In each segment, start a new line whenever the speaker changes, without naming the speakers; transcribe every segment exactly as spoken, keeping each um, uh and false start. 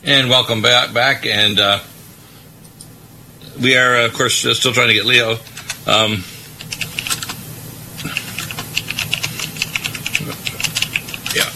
And welcome back, back and uh, we are, of course, still trying to get Leo. Um, yeah.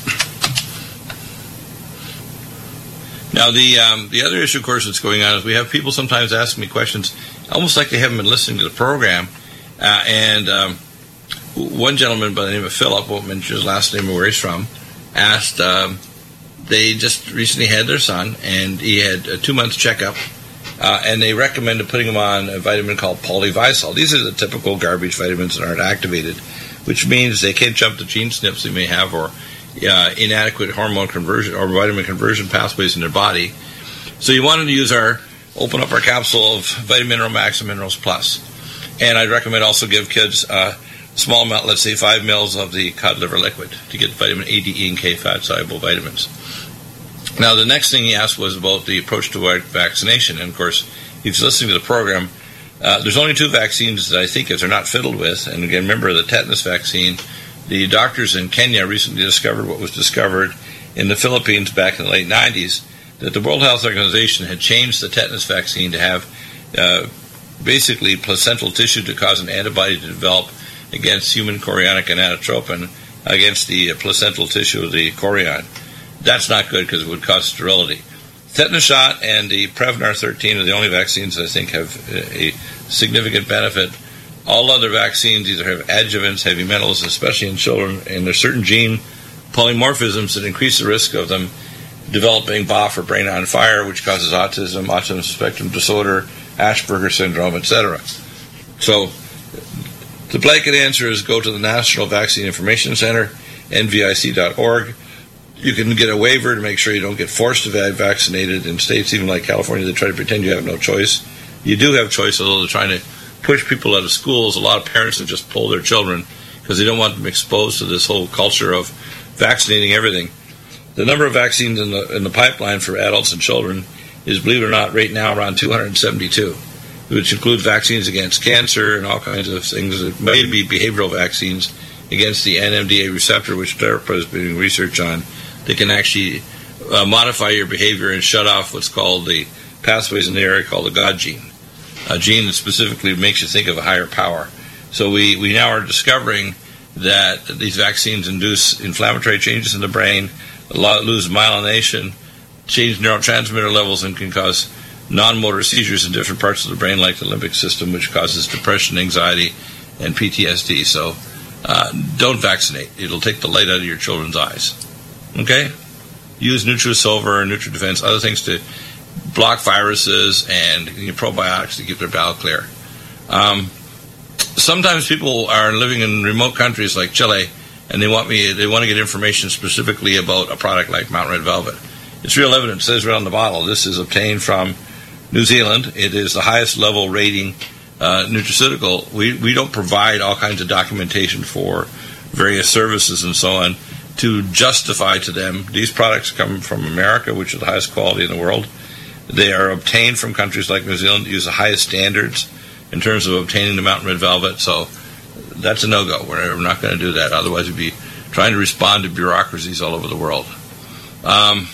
Now, the um, the other issue, of course, that's going on is we have people sometimes asking me questions, almost like they haven't been listening to the program. Uh, and um, one gentleman by the name of Philip, won't mention his last name or where he's from, asked. Um, They just recently had their son, and he had a two-month checkup, uh, and they recommended putting him on a vitamin called Polyvisol. These are the typical garbage vitamins that aren't activated, which means they can't jump the gene S N Ps they may have or uh, inadequate hormone conversion or vitamin conversion pathways in their body. So you wanted to use our, open up our capsule of Vitamin Mineral Max and Minerals Plus. And I'd recommend also give kids a small amount, let's say five mils of the cod liver liquid to get vitamin A, D, E, and K fat-soluble vitamins. Now, the next thing he asked was about the approach to vaccination. And, of course, if he's listening to the program, uh, there's only two vaccines that I think if they're not fiddled with. And, again, remember the tetanus vaccine. The doctors in Kenya recently discovered what was discovered in the Philippines back in the late nineties, that the World Health Organization had changed the tetanus vaccine to have uh, basically placental tissue to cause an antibody to develop against human chorionic gonadotropin against the placental tissue of the chorion. That's not good because it would cause sterility. Tetanus shot and the Prevnar thirteen are the only vaccines that I think have a significant benefit. All other vaccines either have adjuvants, heavy metals, especially in children, and there's certain gene polymorphisms that increase the risk of them developing B A F or brain on fire, which causes autism, autism spectrum disorder, Asperger's syndrome, et cetera. So the blanket answer is go to the National Vaccine Information Center, N V I C dot org. You can get a waiver to make sure you don't get forced to be vaccinated. In states even like California, they try to pretend you have no choice. You do have choice, although they're trying to push people out of schools. A lot of parents have just pulled their children because they don't want them exposed to this whole culture of vaccinating everything. The number of vaccines in the in the pipeline for adults and children is, believe it or not, right now around two hundred seventy-two, which includes vaccines against cancer and all kinds of things. It may be behavioral vaccines against the N M D A receptor, which DARPA is doing research on. They can actually uh, modify your behavior and shut off what's called the pathways in the area called the God gene, a gene that specifically makes you think of a higher power. So we, we now are discovering that these vaccines induce inflammatory changes in the brain, lose myelination, change neurotransmitter levels, and can cause non-motor seizures in different parts of the brain like the limbic system, which causes depression, anxiety, and P T S D. So uh, don't vaccinate. It'll take the light out of your children's eyes. Okay? Use NutriSilver, NutriDefense, other things to block viruses and you know, probiotics to keep their bowel clear. Um, sometimes people are living in remote countries like Chile, and they want me they want to get information specifically about a product like Mount Red Velvet. It's real evidence. It says right on the bottle. This is obtained from New Zealand. It is the highest level rating uh, nutraceutical. We we don't provide all kinds of documentation for various services and so on to justify to them these products come from America, which is the highest quality in the world. They are obtained from countries like New Zealand that use the highest standards in terms of obtaining the Mountain Red Velvet. So that's a no-go. We're not going to do that. Otherwise, we'd be trying to respond to bureaucracies all over the world. Um,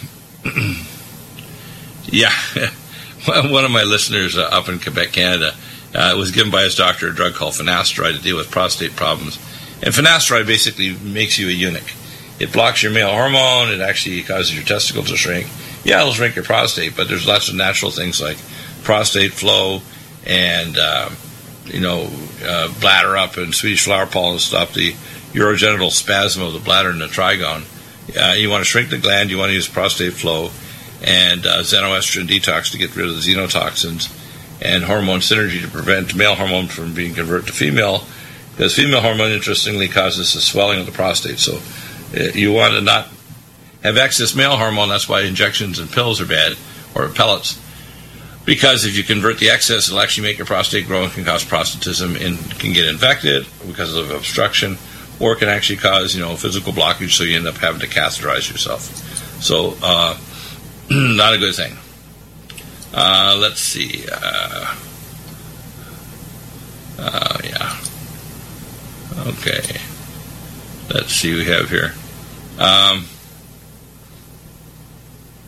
yeah. One of my listeners uh, up in Quebec, Canada, uh, was given by his doctor a drug called finasteride to deal with prostate problems. And finasteride basically makes you a eunuch. It blocks your male hormone. It actually causes your testicles to shrink. Yeah, it'll shrink your prostate, but there's lots of natural things like prostate flow and, uh, you know, uh, bladder up and Swedish flower pollen to stop the urogenital spasm of the bladder and the trigone. Uh, you want to shrink the gland. You want to use prostate flow and uh, xenoestrogen detox to get rid of the xenotoxins and hormone synergy to prevent male hormone from being converted to female, because female hormone, interestingly, causes the swelling of the prostate. So you want to not have excess male hormone. That's why injections and pills are bad, or pellets. Because if you convert the excess, it'll actually make your prostate grow and can cause prostatism and can get infected because of obstruction, or it can actually cause, you know, physical blockage, so you end up having to catheterize yourself. So, uh, not a good thing. Uh, let's see. Uh, uh, yeah. Okay. Let's see what we have here. Um,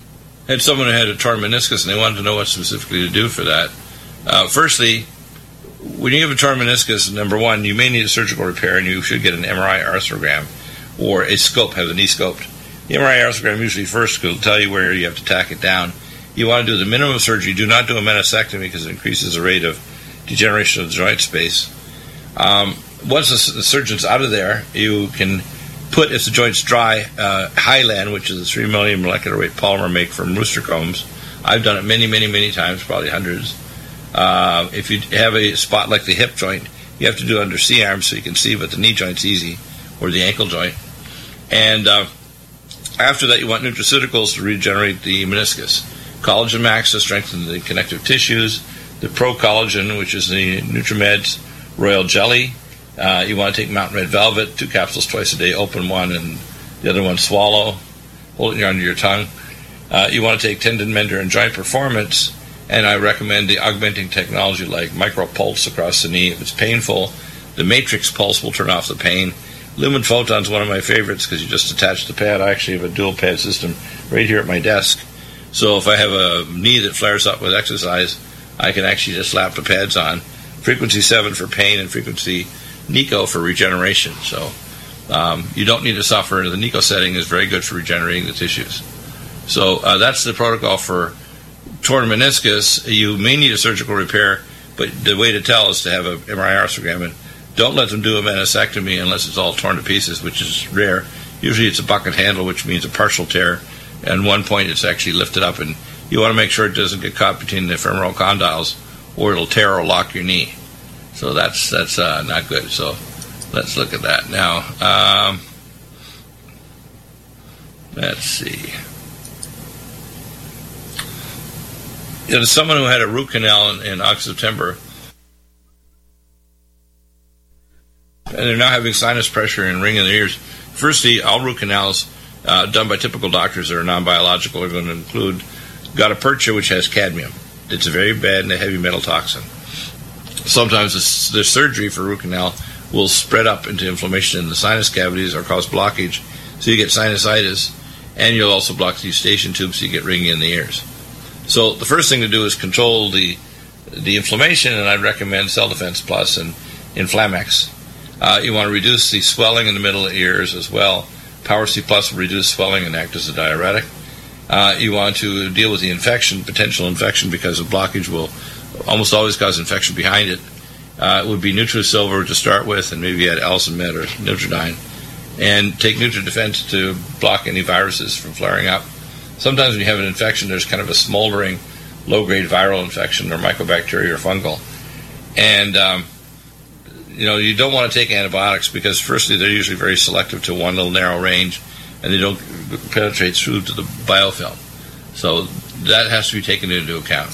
had someone who had a torn meniscus, and they wanted to know what specifically to do for that. Uh, firstly, when you have a torn meniscus, number one, you may need a surgical repair, and you should get an M R I arthrogram or a scope, have the knee scoped. The M R I arthrogram usually first will tell you where you have to tack it down. You want to do the minimum of surgery. Do not do a meniscectomy because it increases the rate of degeneration of the joint space. Um, once the, the surgeon's out of there, you can put, if the joint's dry, uh, Hylan, which is a three million molecular weight polymer make from rooster combs. I've done it many, many, many times, probably hundreds. Uh, if you have a spot like the hip joint, you have to do it under C-arm so you can see, but the knee joint's easy, or the ankle joint. And uh, after that, you want nutraceuticals to regenerate the meniscus. Collagen Max to strengthen the connective tissues. The Pro Collagen, which is the Nutrimed's Royal Jelly. Uh, you want to take Mountain Red Velvet, two capsules twice a day, open one and the other one swallow, hold it under your tongue. Uh, you want to take Tendon Mender and Joint Performance, and I recommend the augmenting technology like micro pulse across the knee. If it's painful, the Matrix Pulse will turn off the pain. Lumen Photon is one of my favorites because you just attach the pad. I actually have a dual pad system right here at my desk. So if I have a knee that flares up with exercise, I can actually just slap the pads on. Frequency seven for pain and frequency Nico for regeneration. So um, you don't need to suffer. The Nico setting is very good for regenerating the tissues. So uh, that's the protocol for torn meniscus. You may need a surgical repair, but the way to tell is to have an M R I arthrogram. And don't let them do a meniscectomy unless it's all torn to pieces, which is rare. Usually it's a bucket handle, which means a partial tear. And one point it's actually lifted up, and you want to make sure it doesn't get caught between the femoral condyles, or it'll tear or lock your knee. So that's that's uh, not good. So let's look at that now. Um, let's see. There's someone who had a root canal in, in October, and they're now having sinus pressure and ringing in their ears. Firstly, all root canals uh, done by typical doctors that are non-biological are going to include Gutta-percha, which has cadmium. It's a very bad and a heavy metal toxin. Sometimes the, the surgery for root canal will spread up into inflammation in the sinus cavities or cause blockage, so you get sinusitis, and you'll also block the eustachian tube, so you get ringing in the ears. So the first thing to do is control the the inflammation, and I'd recommend Cell Defense Plus and Inflamex. Uh, you want to reduce the swelling in the middle of the ears as well. Power C Plus will reduce swelling and act as a diuretic. Uh, you want to deal with the infection, potential infection, because of blockage will almost always cause infection behind it. Uh, it would be Nutrisilver to start with, and maybe add Allicin Med or Nutridyne. And take NutriDefense to block any viruses from flaring up. Sometimes when you have an infection, there's kind of a smoldering, low-grade viral infection or mycobacteria or fungal. And, um, you know, you don't want to take antibiotics because, firstly, they're usually very selective to one little narrow range, and they don't penetrate through to the biofilm. So that has to be taken into account.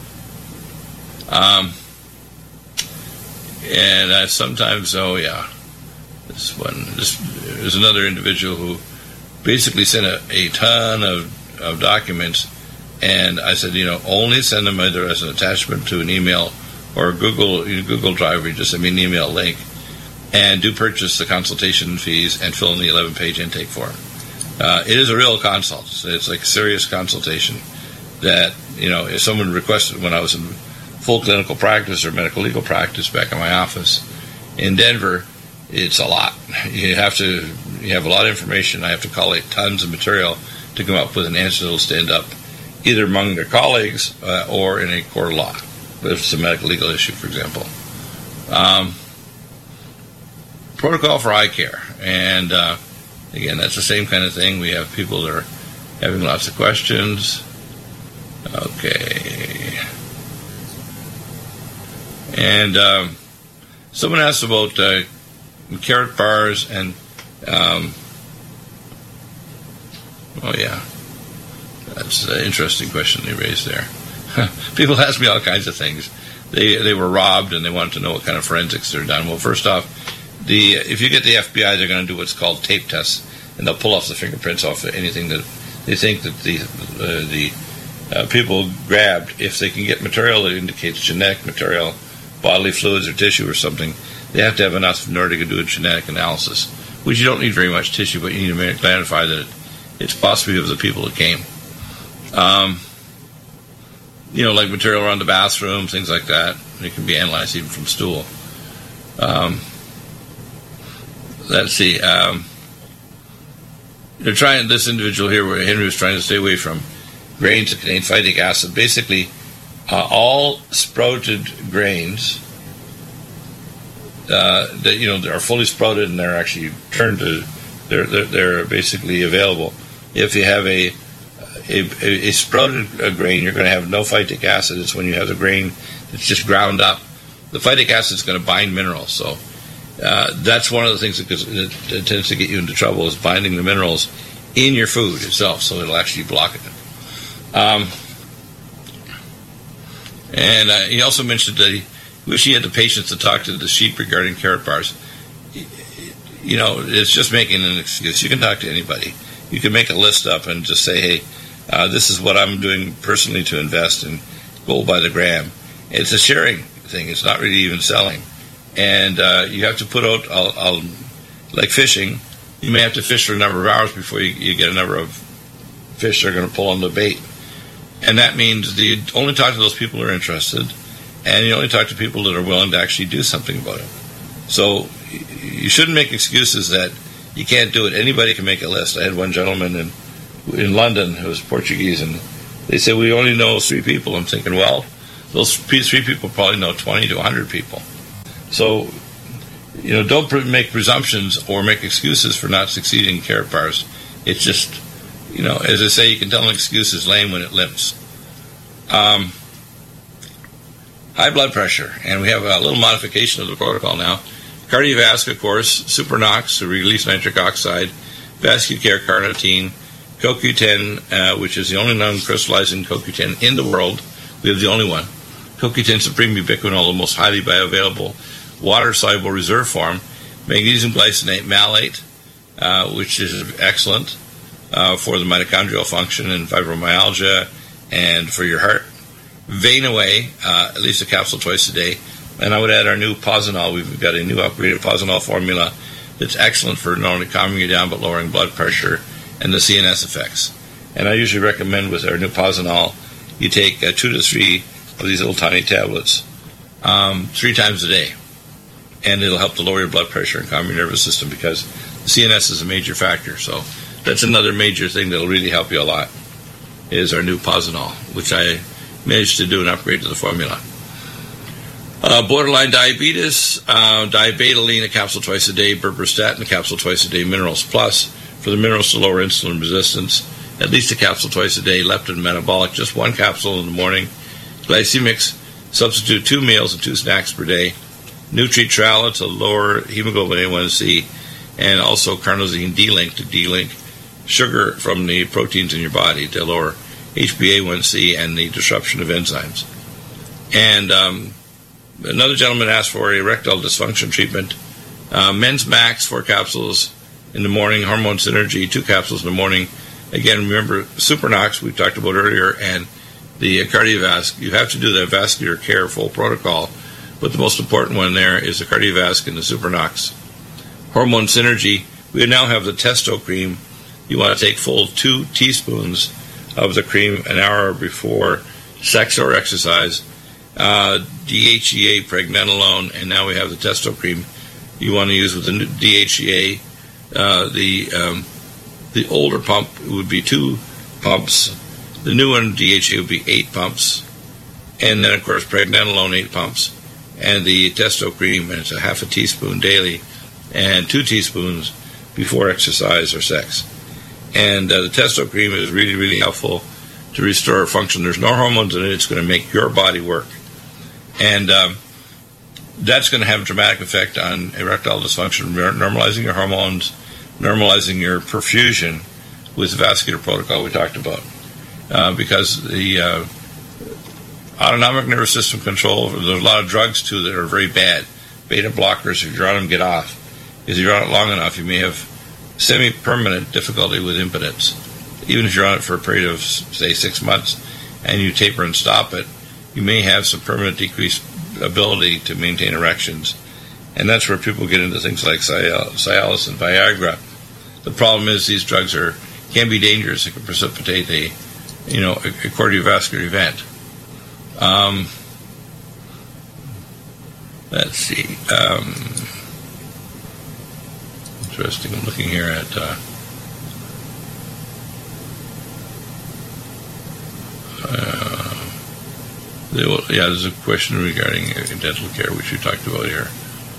Um, and uh, sometimes, oh, yeah, this one, this, there's another individual who basically sent a, a ton of of documents, and I said, you know, only send them either as an attachment to an email or a Google Google Drive, where you just send me an email link, and do purchase the consultation fees and fill in the eleven-page intake form. Uh, it is a real consult. It's like a serious consultation that, you know, if someone requested when I was in full clinical practice or medical legal practice back in my office in Denver, it's a lot. You have to, you have a lot of information. I have to collate tons of material to come up with an answer that will stand up either among their colleagues uh, or in a court of law, but if it's a medical legal issue, for example. Um, protocol for eye care. And uh, again, that's the same kind of thing. We have people that are having lots of questions. Okay. And um, someone asked about uh, carrot bars and um, oh, yeah. That's an interesting question they raised there. People ask me all kinds of things. They they were robbed, and they wanted to know what kind of forensics they're done. Well, first off, the if you get the F B I, they're going to do what's called tape tests, and they'll pull off the fingerprints off of anything that they think that the uh, the uh, people grabbed. If they can get material that indicates genetic material, bodily fluids or tissue or something, they have to have enough in order to do a genetic analysis, which you don't need very much tissue, but you need to clarify that it, it's possibly of the people that came. Um, you know, like material around the bathroom, things like that. It can be analyzed even from stool. Um, let's see. Um, they're trying, this individual here, where Henry was trying to stay away from grains that contain phytic acid. Basically, uh, all sprouted grains uh, that, you know, are fully sprouted and they're actually turned to, they're, they're, they're basically available. If you have a A, a, a sprouted uh, grain, you're going to have no phytic acid. It's when you have the grain that's just ground up. The phytic acid is going to bind minerals. So uh, that's one of the things that, that, that tends to get you into trouble, is binding the minerals in your food itself, so it'll actually block it. Um, and uh, he also mentioned that he wished he had the patience to talk to the sheep regarding carrot bars. You know, it's just making an excuse. You can talk to anybody. You can make a list up and just say, hey, Uh, this is what I'm doing personally to invest in gold by the gram. It's a sharing thing. It's not really even selling. And uh, you have to put out, I'll, I'll, like fishing, you may have to fish for a number of hours before you, you get a number of fish that are going to pull on the bait. And that means that you only talk to those people who are interested, and you only talk to people that are willing to actually do something about it. So you shouldn't make excuses that you can't do it. Anybody can make a list. I had one gentleman in in London who was Portuguese, and they said, we only know three people. I'm thinking, well, those three people probably know twenty to one hundred people. So, you know, don't make presumptions or make excuses for not succeeding in carrot bars. It's just, you know, as I say, you can tell an excuse is lame when it limps. Um, high blood pressure, and we have a little modification of the protocol now. Cardiovasc, of course, Supernox to release nitric oxide, Vascucare carnitine, C O Q ten, uh, which is the only non-crystallizing C O Q ten in the world. We have the only one. C O Q ten Supreme Ubiquinol, the most highly bioavailable water-soluble reserve form. Magnesium glycinate malate, uh, which is excellent uh, for the mitochondrial function and fibromyalgia and for your heart. Vein Away, uh, at least a capsule twice a day. And I would add our new Posinol. We've got a new upgraded Posinol formula that's excellent for not only calming you down but lowering blood pressure and the C N S effects. And I usually recommend with our new Posinol, you take uh, two to three of these little tiny tablets um, three times a day. And it'll help to lower your blood pressure and calm your nervous system, because the C N S is a major factor. So that's another major thing that'll really help you a lot, is our new Posinol, which I managed to do an upgrade to the formula. Uh, borderline diabetes, uh, diabetoline, a capsule twice a day, berberstatin, a capsule twice a day, Minerals Plus, for the minerals to lower insulin resistance, at least a capsule twice a day, leptin metabolic, just one capsule in the morning, glycemics, substitute two meals and two snacks per day, Nutri-Trala to lower hemoglobin A one C, and also carnosine D-Link to D-Link sugar from the proteins in your body to lower H b A one C and the disruption of enzymes. And um, another gentleman asked for erectile dysfunction treatment, uh, Men's Max, four capsules in the morning, Hormone Synergy, two capsules in the morning. Again, remember, Supernox, we talked about earlier, and the Cardiovasc. You have to do the vascular care full protocol, but the most important one there is the Cardiovasc and the Supernox. Hormone Synergy, we now have the Testo cream. You want to take full two teaspoons of the cream an hour before sex or exercise. Uh, D H E A, pregnenolone, and now we have the Testo cream. You want to use with the D H E A. Uh, the um, the older pump would be two pumps. The new one, D H A, would be eight pumps. And then, of course, pregnenolone, eight pumps. And the Testo cream, and it's a half a teaspoon daily, and two teaspoons before exercise or sex. And uh, the Testo cream is really, really helpful to restore function. There's no hormones in it. It's going to make your body work. And um, that's going to have a dramatic effect on erectile dysfunction, normalizing your hormones, normalizing your perfusion with the vascular protocol we talked about. Uh, because the uh, autonomic nervous system control, there's a lot of drugs, too, that are very bad. Beta blockers, if you're on them, get off. If you're on it long enough, you may have semi-permanent difficulty with impotence. Even if you're on it for a period of, say, six months, and you taper and stop it, you may have some permanent decreased ability to maintain erections. And that's where people get into things like Cialis and Viagra. The problem is these drugs are can be dangerous. It can precipitate a, you know, a, a cardiovascular event. Um, let's see. Um, interesting. I'm looking here at. Uh, uh, they will, yeah, there's a question regarding dental care, which we talked about here.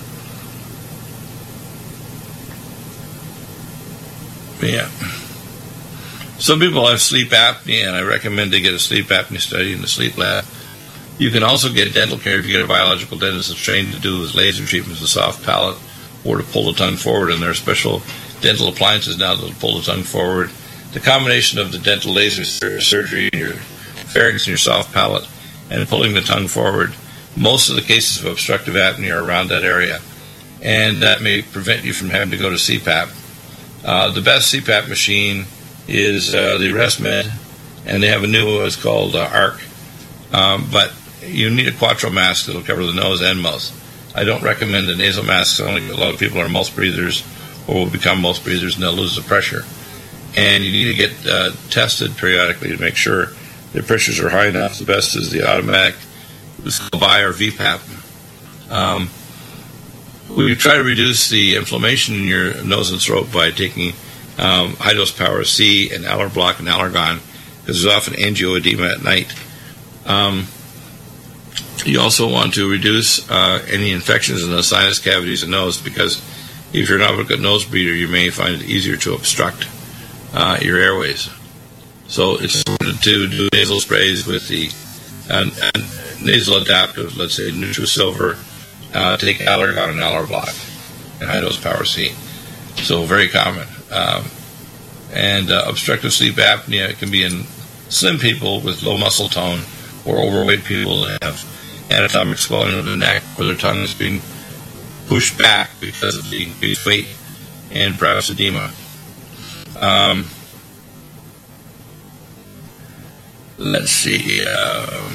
Yeah. Some people have sleep apnea, and I recommend they get a sleep apnea study in the sleep lab. You can also get dental care if you get a biological dentist that's trained to do with laser treatments, the soft palate, or to pull the tongue forward. And there are special dental appliances now that will pull the tongue forward. The combination of the dental laser surgery in your pharynx and your soft palate and pulling the tongue forward, most of the cases of obstructive apnea are around that area. And that may prevent you from having to go to C PAP. Uh, the best C PAP machine is uh, the ResMed, and they have a new one. It's called uh, ARC. Um, but you need a Quattro mask that will cover the nose and mouth. I don't recommend the nasal masks. Only a lot of people are mouth breathers or will become mouth breathers, and they'll lose the pressure. And you need to get uh, tested periodically to make sure their pressures are high enough. The best is the automatic Vi or V PAP. Um, we try to reduce the inflammation in your nose and throat by taking um, high-dose Power C and Allerblock and Allergon, because there's often angioedema at night. Um, you also want to reduce uh, any infections in the sinus cavities and nose, because if you're not a good nose breather, you may find it easier to obstruct uh, your airways. So it's important to do nasal sprays with the uh, nasal adaptive, let's say NutriSilver, uh, take Allergon and Allerblock, and high-dose Power C. So very common. Um, and uh, obstructive sleep apnea can be in slim people with low muscle tone, or overweight people that have anatomic swelling of the neck, where their tongue is being pushed back because of the increased weight, and perhaps edema. Um, let's see. Um,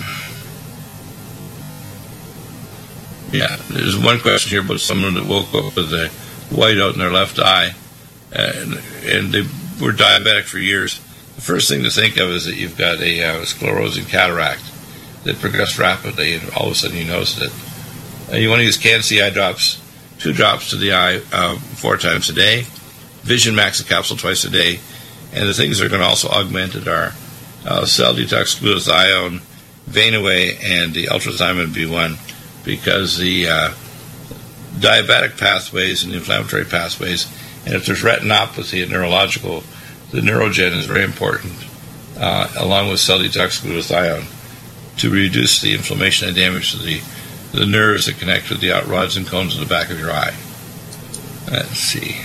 yeah, there's one question here about someone that woke up with a whiteout in their left eye, and, and they were diabetic for years. The first thing to think of is that you've got a uh, sclerosing cataract that progressed rapidly, and all of a sudden you notice it. Uh, you want to use Can-C eye drops, two drops to the eye uh, four times a day, Vision Max a capsule twice a day, and the things that are going to also augment it are uh, Cell Detox Glutathione, Vein-Away, and the Ultrathymine B one, because the uh, diabetic pathways and the inflammatory pathways, and if there's retinopathy and neurological, the Neurogen is very important, uh, along with Cell Detox Glutathione, to reduce the inflammation and damage to the, the nerves that connect with the out rods and cones in the back of your eye. Let's see.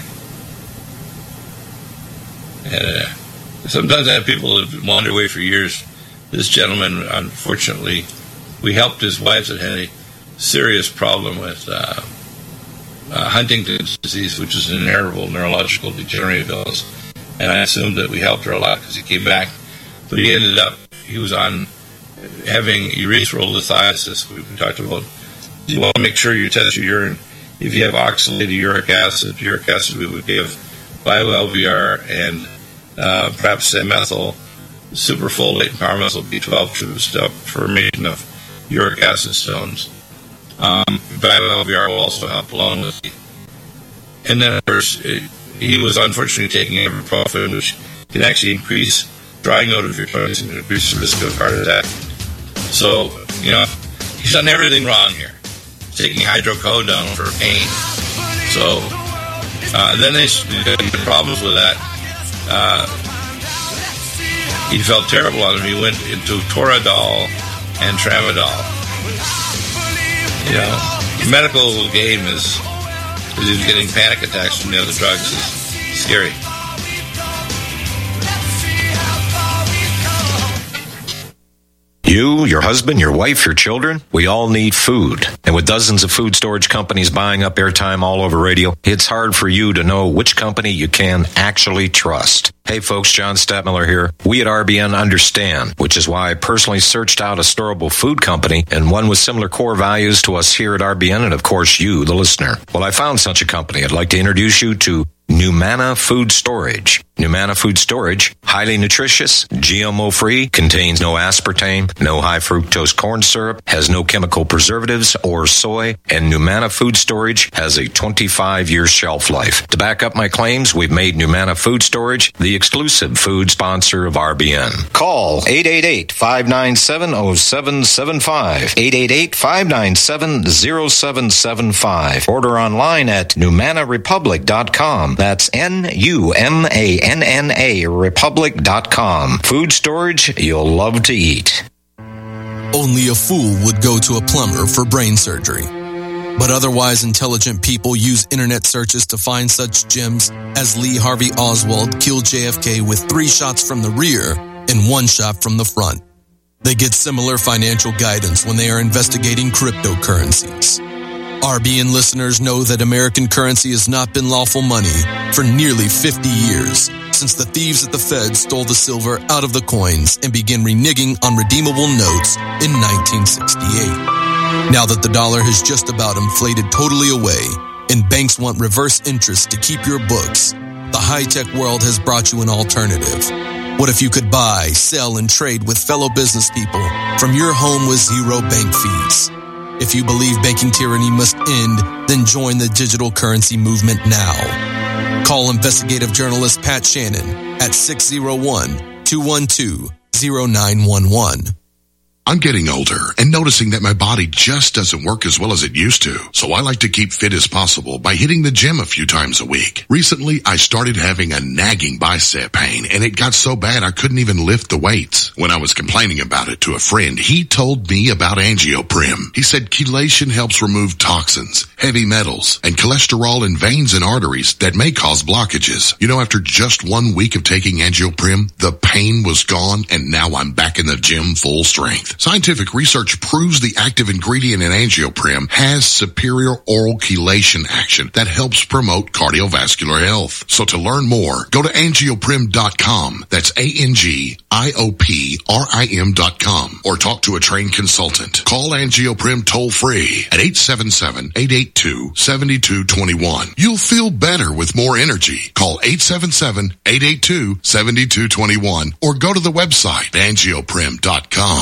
And, uh, sometimes I have people that wander away for years. This gentleman, unfortunately, we helped his wife that had a serious problem with uh, uh, Huntington's disease, which is an inheritable neurological degenerative illness. And I assumed that we helped her a lot because he came back. But he ended up, he was on having urethral lithiasis, we talked about. You want to make sure you test your urine. If you have oxalated uric acid, uric acid we would give Bio-L V R and uh, perhaps methyl, superfolate, and paramethyl B twelve to stop formation of uric acid stones. Um, Bio-L V R will also help along with it. And then, of course, it, he was unfortunately taking ibuprofen, which can actually increase drying out of your tongues and increase the risk of heart attack. So, you know, he's done everything wrong here. Taking hydrocodone for pain. So, uh, then they had problems with that. Uh, he felt terrible on him. He went into Toradol and Tramadol. You know, the medical game is, is he's getting panic attacks from the other drugs is scary.
You, your husband, your wife, your children, we all need food. And with dozens of food storage companies buying up airtime all over radio, it's hard for you to know which company you can actually trust. Hey folks, John Stadtmiller here. We at R B N understand, which is why I personally searched out a storable food company and one with similar core values to us here at R B N and of course you, the listener. Well, I found such a company. I'd like to introduce you to Numana Food Storage. Numana Food Storage, highly nutritious, G M O-free, contains no aspartame, no high-fructose corn syrup, has no chemical preservatives or soy, and Numana Food Storage has a twenty-five year shelf life. To back up my claims, we've made Numana Food Storage the exclusive food sponsor of R B N. Call eight eight eight, five nine seven, zero seven seven five, eight eight eight, five nine seven, zero seven seven five. Order online at numana republic dot com. That's N U M A N N A republic dot com. Food storage you'll love to eat.
Only a fool would go to a plumber for brain surgery. But otherwise intelligent people use internet searches to find such gems as Lee Harvey Oswald killed J F K with three shots from the rear and one shot from the front. They get similar financial guidance when they are investigating cryptocurrencies. R B N listeners know that American currency has not been lawful money for nearly fifty years, since the thieves at the Fed stole the silver out of the coins and began reneging on redeemable notes in nineteen sixty-eight. Now that the dollar has just about inflated totally away and banks want reverse interest to keep your books, the high-tech world has brought you an alternative. What if you could buy, sell, and trade with fellow business people from your home with zero bank fees? If you believe banking tyranny must end, then join the digital currency movement now. Call investigative journalist Pat Shannon at six oh one, two one two, oh nine one one.
I'm getting older and noticing that my body just doesn't work as well as it used to. So I like to keep fit as possible by hitting the gym a few times a week. Recently, I started having a nagging bicep pain, and it got so bad I couldn't even lift the weights. When I was complaining about it to a friend, he told me about Angioprim. He said chelation helps remove toxins, heavy metals, and cholesterol in veins and arteries that may cause blockages. You know, after just one week of taking Angioprim, the pain was gone, and now I'm back in the gym full strength. Scientific research proves the active ingredient in Angioprim has superior oral chelation action that helps promote cardiovascular health. So to learn more, go to angioprim dot com. That's A N G I O P R I M dot com. Or talk to a trained consultant. Call Angioprim toll free at eight seven seven, eight eight two, seven two two one. You'll feel better with more energy. Call eight seven seven, eight eight two, seven two two one or go to the website angioprim dot com.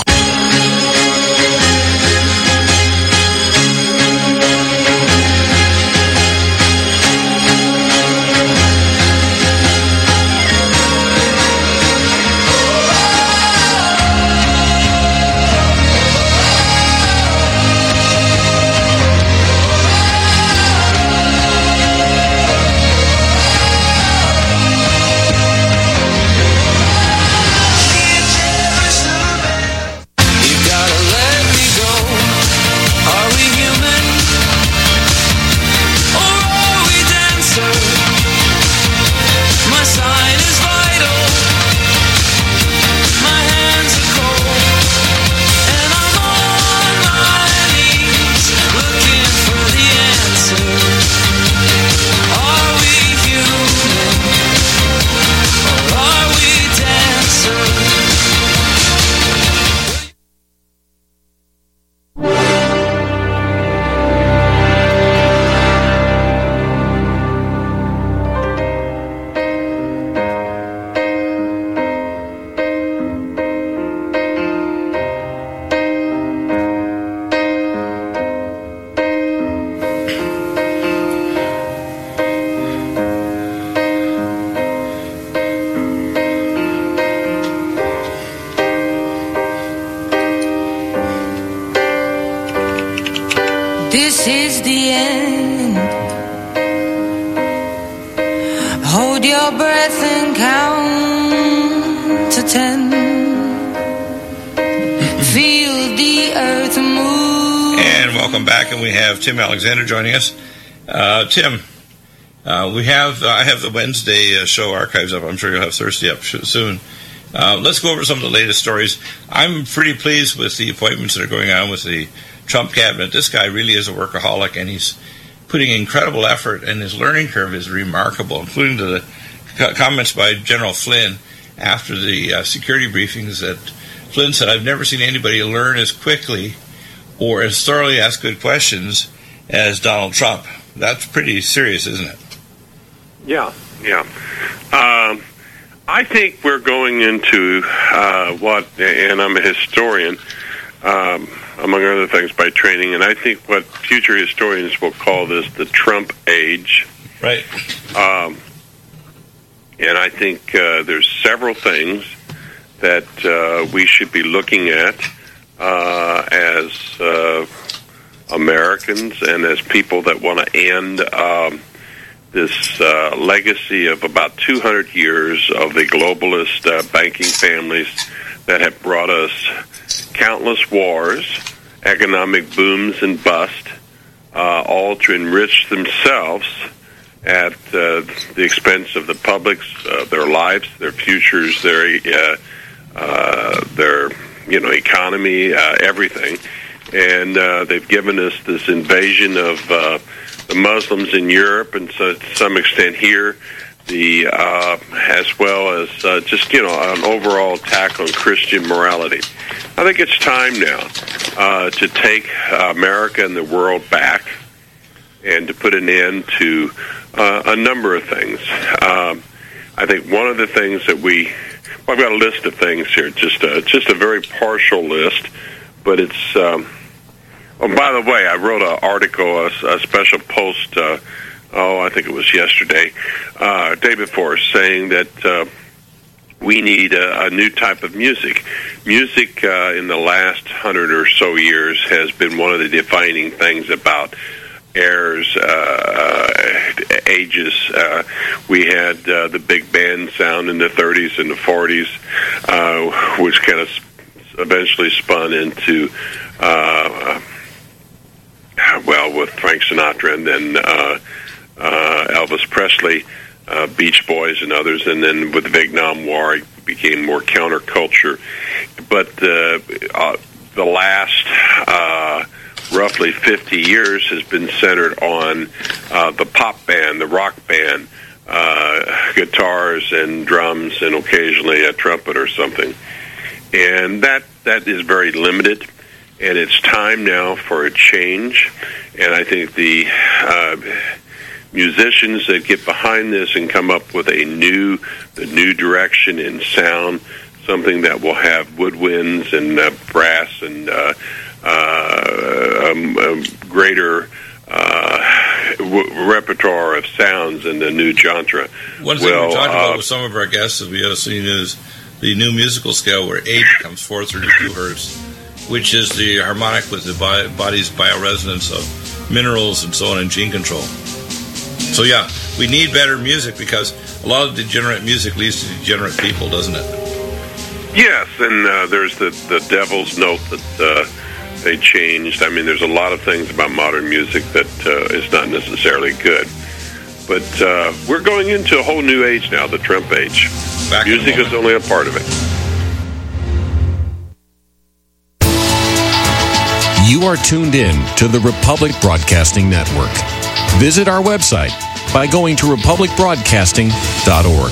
This is the end. Hold your breath and count to ten. Feel the earth move.
And welcome back, and we have Tim Alexander joining us. Uh, Tim, uh, we have uh, I have the Wednesday uh, show archives up. I'm sure you'll have Thursday up sh- soon. Uh, let's go over some of the latest stories. I'm pretty pleased with the appointments that are going on with the Trump cabinet. This guy really is a workaholic, and he's putting incredible effort, and his learning curve is remarkable, including to the co- comments by General Flynn after the uh, security briefings that Flynn said, I've never seen anybody learn as quickly or as thoroughly ask good questions as Donald Trump. That's pretty serious, isn't it?
Yeah, yeah. Um, I think we're going into uh, what, and I'm a historian, um, among other things by training, and I think what future historians will call this the Trump age.
Right.
Um, and I think uh, there's several things that uh, we should be looking at uh, as uh, Americans and as people that want to end um, this uh, legacy of about two hundred years of the globalist uh, banking families that have brought us countless wars, economic booms and bust, uh, all to enrich themselves at uh, the expense of the public's, uh, their lives, their futures, their uh, uh, their you know economy, uh, everything, and uh, they've given us this invasion of uh, the Muslims in Europe, and so to some extent here, the uh, as well as uh, just you know an overall attack on Christian morality. I think it's time now uh, to take uh, America and the world back, and to put an end to uh, a number of things. Um, I think one of the things that we, well, I've got a list of things here, just a, just a very partial list, but it's. Um, Oh, by the way, I wrote an article, a, a special post, uh, oh, I think it was yesterday, uh, day before, saying that uh, we need a, a new type of music. Music uh, in the last hundred or so years has been one of the defining things about eras, uh, ages. Uh, we had uh, the big band sound in the thirties and the forties, uh, which kind of eventually spun into... Uh, well, with Frank Sinatra and then uh, uh, Elvis Presley, uh, Beach Boys and others, and then with the Vietnam War, it became more counterculture. But uh, uh, the last uh, roughly fifty years has been centered on uh, the pop band, the rock band, uh, guitars and drums, and occasionally a trumpet or something. And that that is very limited. And it's time now for a change, and I think the uh, musicians that get behind this and come up with a new, the new direction in sound, something that will have woodwinds and uh, brass and uh, uh, um, um, greater uh, w- repertoire of sounds in the new genre.
One thing
well,
we talked
uh,
about with some of our guests that we have seen is the new musical scale where eight becomes four thirty-two hertz. Which is the harmonic with the body's bioresonance of minerals and so on and gene control. So yeah, we need better music because a lot of degenerate music leads to degenerate people, doesn't it?
Yes, and uh, there's the, the devil's note that uh, they changed. I mean, there's a lot of things about modern music that uh, is not necessarily good. But uh, we're going into a whole new age now, the Trump age.
Back
music is only a part of it.
You are tuned in to the Republic Broadcasting Network. Visit our website by going to republic broadcasting dot org.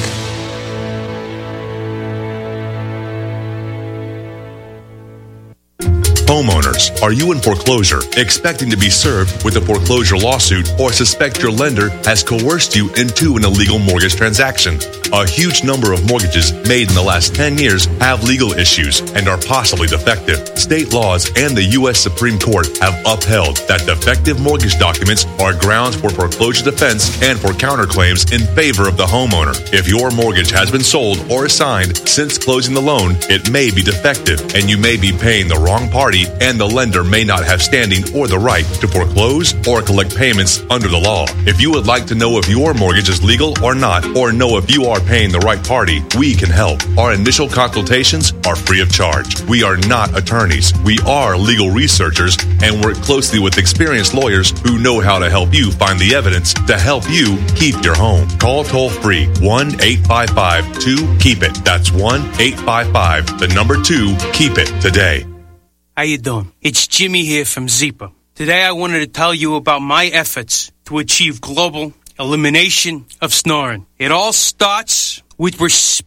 Homeowners, are you in foreclosure, expecting to be served with a foreclosure lawsuit, or suspect your lender has coerced you into an illegal mortgage transaction? A huge number of mortgages made in the last ten years have legal issues and are possibly defective. State laws and the U S Supreme Court have upheld that defective mortgage documents are grounds for foreclosure defense and for counterclaims in favor of the homeowner. If your mortgage has been sold or assigned since closing the loan, it may be defective and you may be paying the wrong party, and the lender may not have standing or the right to foreclose or collect payments under the law. If you would like to know if your mortgage is legal or not, or know if you are paying the right party, we can help. Our initial consultations are free of charge. We are not attorneys. We are legal researchers and work closely with experienced lawyers who know how to help you find the evidence to help you keep your home. Call toll free one eight five five two keep it. That's one eight five five the number two keep it today.
How you doing? It's Jimmy here from Zeepa. Today I wanted to tell you about my efforts to achieve global elimination of snoring. It all starts with respect.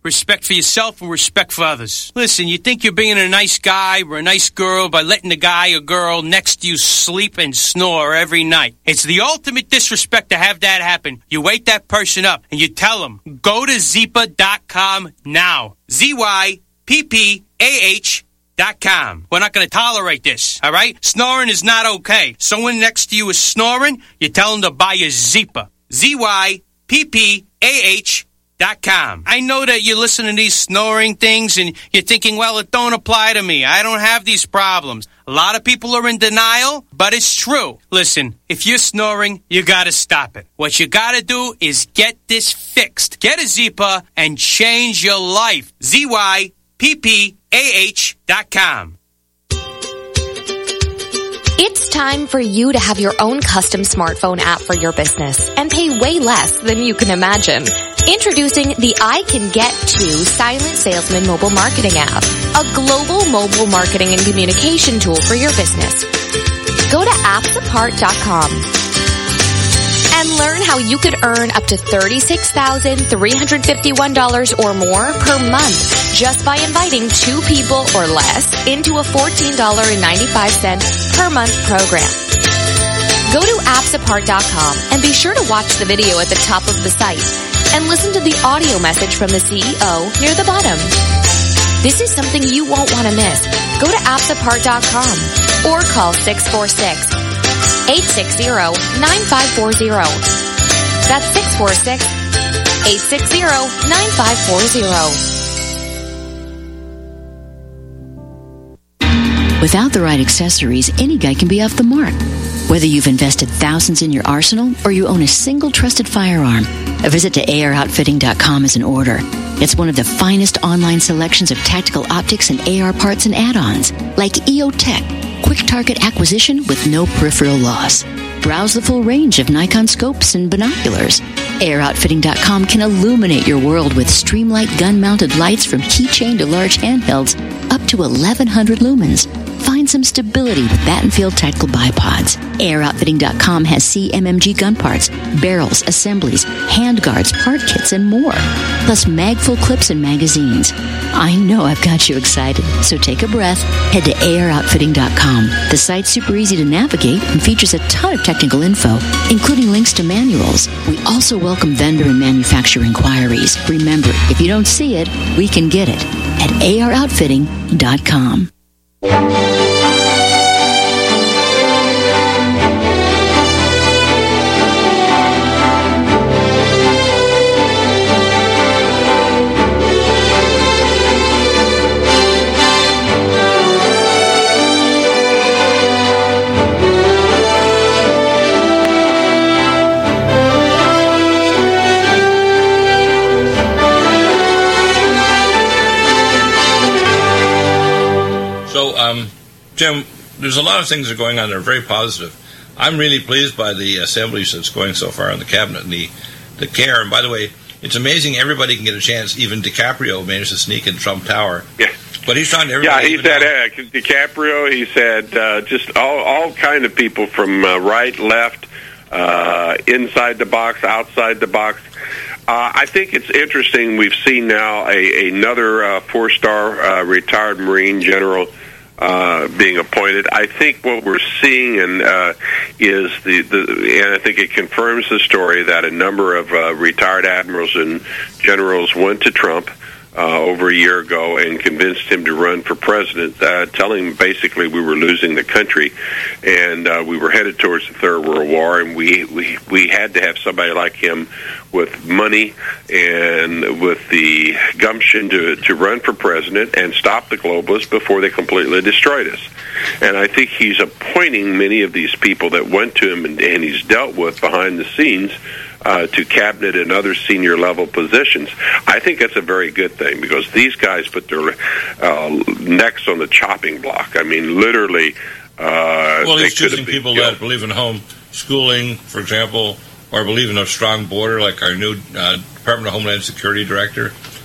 respect for yourself and respect for others. Listen, you think you're being a nice guy or a nice girl by letting the guy or girl next to you sleep and snore every night. It's the ultimate disrespect to have that happen. You wake that person up and you tell them, go to zyppah dot com now. Z Y P P A H dot com. We're not going to tolerate this, all right? Snoring is not okay. Someone next to you is snoring, you tell them to buy a Zyppah. Z Y P P A H dot com. I know that you're listening to these snoring things and you're thinking, well, it don't apply to me. I don't have these problems. A lot of people are in denial, but it's true. Listen, if you're snoring, you got to stop it. What you got to do is get this fixed. Get a Zyppah and change your life. Z Y P P A H dot com.
It's time for you to have your own custom smartphone app for your business and pay way less than you can imagine. Introducing the I Can Get To Silent Salesman Mobile Marketing app, a global mobile marketing and communication tool for your business. Go to apps apart dot com and learn how you could earn up to thirty-six thousand three hundred fifty-one dollars or more per month just by inviting two people or less into a fourteen dollars and ninety-five cents per month program. Go to apps apart dot com and be sure to watch the video at the top of the site and listen to the audio message from the C E O near the bottom. This is something you won't want to miss. Go to apps apart dot com or call six four six, eight six zero, nine five four zero. That's six four six, eight six zero, nine five four zero.
Without the right accessories, any guy can be off the mark. Whether you've invested thousands in your arsenal or you own a single trusted firearm, a visit to A R outfitting dot com is in order. It's one of the finest online selections of tactical optics and A R parts and add-ons, like E O Tech, quick target acquisition with no peripheral loss. Browse the full range of Nikon scopes and binoculars. A R outfitting dot com can illuminate your world with Streamlight gun-mounted lights from keychain to large handhelds up to eleven hundred lumens. Find some stability with Battenfield tactical bipods. A R outfitting dot com has C M M G gun parts, barrels, assemblies, handguards, part kits, and more. Plus mag-full clips and magazines. I know I've got you excited, so take a breath. Head to A R outfitting dot com. The site's super easy to navigate and features a ton of technical info, including links to manuals. We also welcome vendor and manufacturer inquiries. Remember, if you don't see it, we can get it at A R outfitting dot com.
So, um, Jim, there's a lot of things that are going on that are very positive. I'm really pleased by the assemblies that's going so far in the cabinet and the, the care. And by the way, it's amazing everybody can get a chance. Even DiCaprio managed to sneak in Trump Tower.
Yeah.
But he's trying to
Yeah,
everybody.
he's had uh, DiCaprio. He's had uh, just all, all kind of people from uh, right, left, uh, inside the box, outside the box. Uh, I think it's interesting. We've seen now a, another uh, four-star uh, retired Marine general uh, being appointed. I think what we're seeing and uh, is the, the, and I think it confirms the story that a number of uh, retired admirals and generals went to Trump Uh, over a year ago and convinced him to run for president, uh, telling him basically we were losing the country and uh, we were headed towards the Third World War, and we, we, we had to have somebody like him with money and with the gumption to, to run for president and stop the globalists before they completely destroyed us. And I think he's appointing many of these people that went to him and, and he's dealt with behind the scenes Uh, to cabinet and other senior level positions. I think that's a very good thing because these guys put their uh, necks on the chopping block. I mean, literally. Uh,
well,
they
he's choosing people
killed.
that believe in home schooling, for example, or believe in a strong border, like our new uh, Department of Homeland Security director.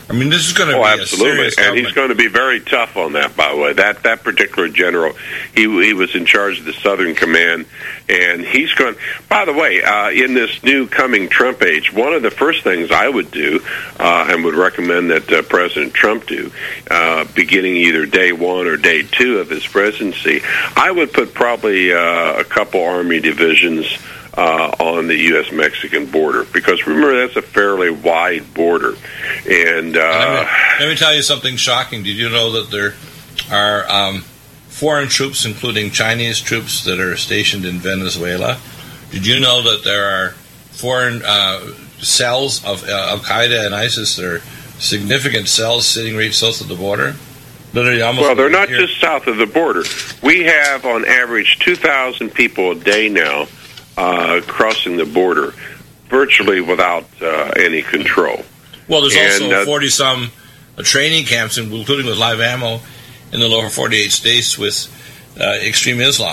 I mean, this is going to
oh,
be
absolutely.
a serious
and
government.
he's going to be very tough on that, by the way. That that particular general, he he was in charge of the Southern Command, and he's going. By the way, uh, in this new coming Trump age, one of the first things I would do, uh, and would recommend that uh, President Trump do, uh, beginning either day one or day two of his presidency, I would put probably uh, a couple Army divisions Uh, on the U S Mexican border, because remember, that's a fairly wide border. And uh,
let, me, let me tell you something shocking. Did you know that there are um, foreign troops, including Chinese troops, that are stationed in Venezuela? Did you know that there are foreign uh, cells of uh, Al-Qaeda and ISIS that are significant cells sitting right south of the border? Literally almost
well, they're not
here.
just south of the border. We have, on average, two thousand people a day now Uh, crossing the border, virtually without uh, any control.
Well, there's
and,
also
uh,
forty-some uh, training camps, including with live ammo, in the lower forty-eight states with uh, extreme Islam.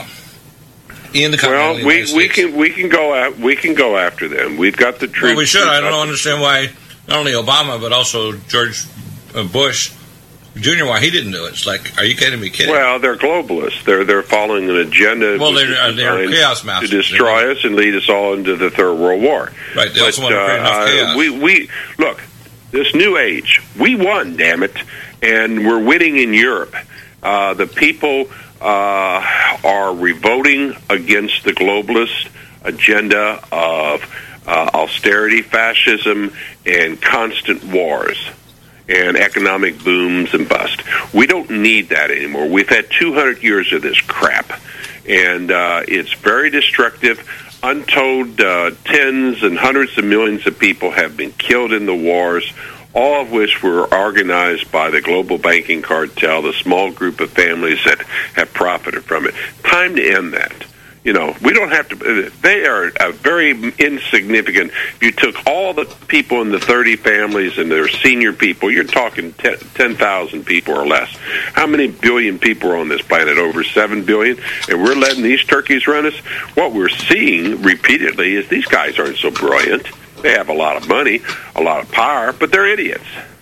In the
well,
United
we,
States.
we can we can go at, we can go after them. We've got the troops.
Well, we should. I don't understand why not only Obama but also George Bush Junior, why he didn't do it. It's like, are you kidding me? Kidding?
Well, they're globalists. They're they're following an agenda.
Well, they're, uh, they're chaos masters
to destroy us and lead us all into the Third World War.
Right. They
but,
also want to create enough
uh,
chaos.
We we look, this new age. We won, damn it, and we're winning in Europe. Uh, the people uh, are revolting against the globalist agenda of uh, austerity, fascism, and constant wars and economic booms and bust. We don't need that anymore. We've had two hundred years of this crap, and uh, it's very destructive. Untold uh, tens and hundreds of millions of people have been killed in the wars, all of which were organized by the global banking cartel, the small group of families that have profited from it. Time to end that. You know, we don't have to. They are a very insignificant. If you took all the people in the thirty families and their senior people, you're talking ten thousand people or less. How many billion people are on this planet? Over seven billion, and we're letting these turkeys run us. What we're seeing repeatedly is these guys aren't so brilliant. They have a lot of money, a lot of power, but they're idiots.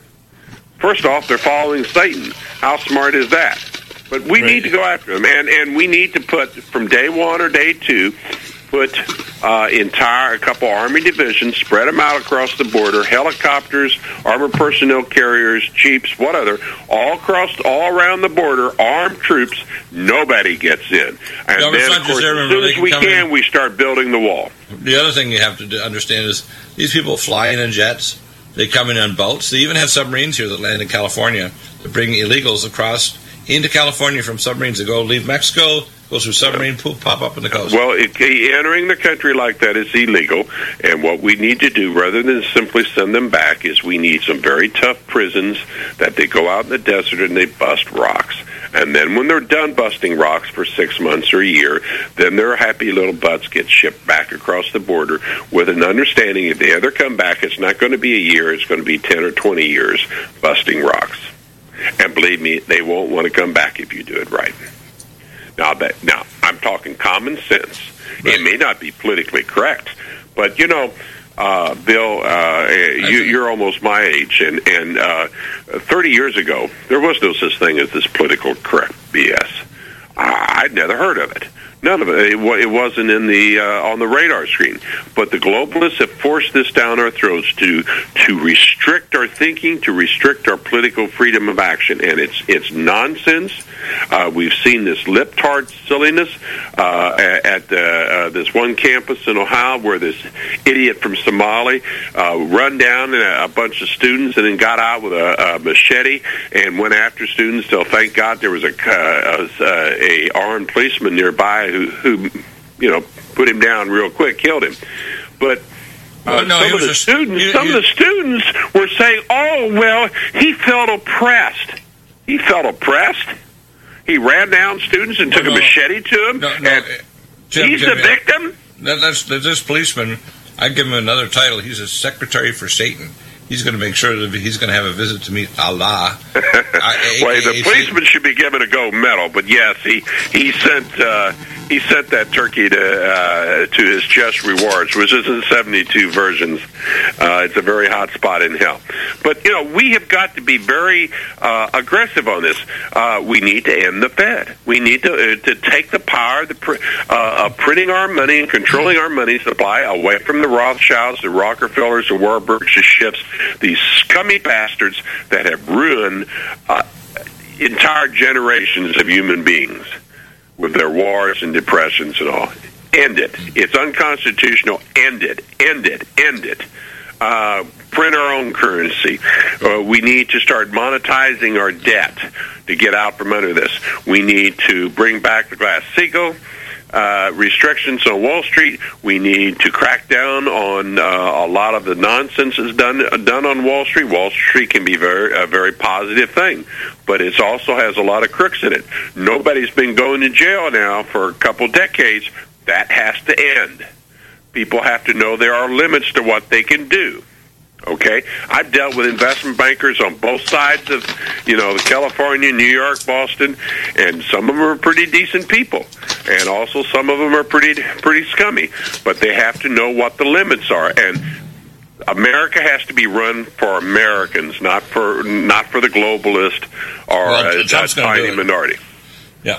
First off, they're following Satan. How smart is that? But we right. need to go after them, and, and we need to put, from day one or day two, put uh, entire, a couple Army divisions, spread them out across the border, helicopters, armored personnel carriers, jeeps, what other, all across, all around the border, armed troops, nobody gets in. And
no,
then, of course, as soon as we can, in. we start building the wall.
The other thing you have to understand is these people fly in in jets, they come in on boats, they even have submarines here that land in California to bring illegals across into California from submarines that go leave Mexico, go through submarine, poop, pop up on the coast.
Well, it, entering the country like that is illegal, and what we need to do, rather than simply send them back, is we need some very tough prisons that they go out in the desert and they bust rocks. And then when they're done busting rocks for six months or a year, then their happy little butts get shipped back across the border with an understanding if they ever come back, it's not going to be a year, it's going to be ten or twenty years busting rocks. And believe me, they won't want to come back if you do it right. Now, that, now I'm talking common sense. Right. It may not be politically correct, but, you know, uh, Bill, uh, you, you're almost my age, and, and uh, thirty years ago, there was no such thing as this political correct B S. I'd never heard of it. None of it. It, it wasn't in the uh, on the radar screen. But the globalists have forced this down our throats to to restrict our thinking, to restrict our political freedom of action, and it's it's nonsense. Uh, we've seen this lip-tart silliness uh, at uh, uh, this one campus in Ohio, where this idiot from Somali uh, run down a, a bunch of students and then got out with a, a machete and went after students. So thank God there was a uh, a, a armed policeman nearby who, who, you know, put him down real quick, killed him. But uh, well, no, some of the students, you, some you, of the students were saying, "Oh, well, he felt oppressed. He felt oppressed. He ran down students and well, took no, a machete to him. No, no, and Jim, he's Jim, the victim."
That, that's this policeman. I give him another title. He's a secretary for Satan. He's going to make sure that he's going to have a visit to meet Allah. I,
well, the policeman should be given a gold medal, but yes, he he sent uh, he sent that turkey to uh, to his just rewards, which is in seventy-two versions. Uh, it's a very hot spot in hell. But, you know, we have got to be very uh, aggressive on this. Uh, we need to end the Fed. We need to uh, to take the power the pr- uh, of printing our money and controlling our money supply away from the Rothschilds, the Rockefellers, the Warburgs, the Schiffs, these scummy bastards that have ruined uh, entire generations of human beings with their wars and depressions and all. End it. It's unconstitutional. End it. End it. End it. Uh, print our own currency. Uh, we need to start monetizing our debt to get out from under this. We need to bring back the Glass-Steagall uh, restrictions on Wall Street. We need to crack down on uh, a lot of the nonsense that's done done on Wall Street. Wall Street can be very a very positive thing, but it also has a lot of crooks in it. Nobody's been going to jail now for a couple decades. That has to end. People have to know there are limits to what they can do. Okay? I've dealt with investment bankers on both sides of, you know, California, New York, Boston, and some of them are pretty decent people. And also some of them are pretty pretty scummy. But they have to know what the limits are. And America has to be run for Americans, not for not for the globalist or well, a, a tiny minority.
Yeah.